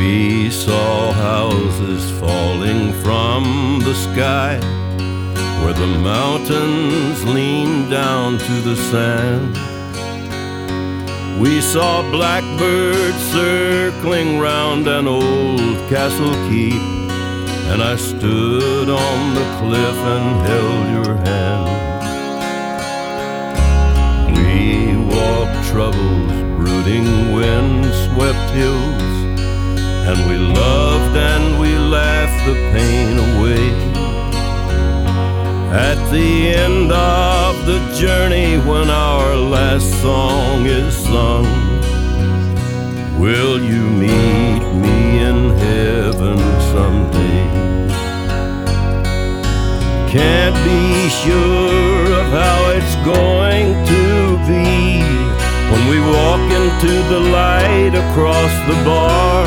We saw houses falling from the sky, where the mountains lean down to the sand. We saw blackbirds circling round an old castle keep, and I stood on the cliff and held your hand. We walked troubles, brooding wind-swept hills, and we loved and we laughed the pain away. At the end of the journey, when our last song is sung, will you meet me in heaven someday? Can't be sure of how it's going to be when we walk into the light across the bar,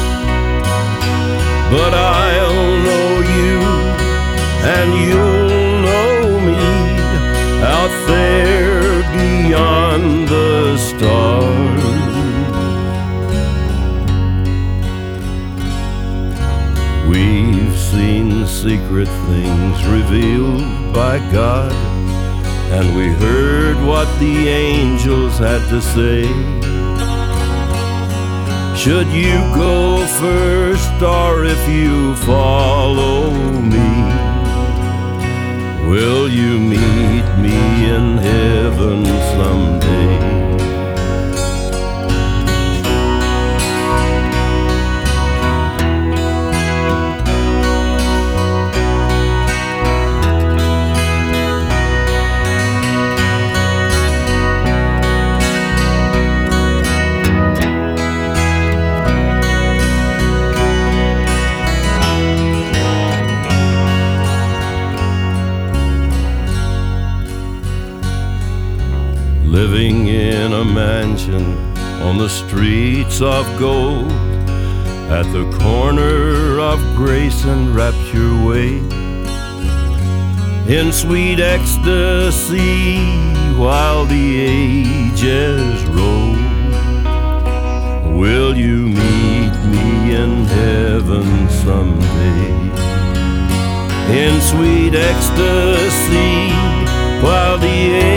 but I'll know you and you'll know me out there beyond the stars. We've seen secret things revealed by God, and we heard what the angels had to say. Should you go first, or if you follow me, will you meet me in heaven someday? Living in a mansion on the streets of gold, at the corner of Grace and Rapture Way, in sweet ecstasy while the ages roll. Will you meet me in heaven someday? In sweet ecstasy while the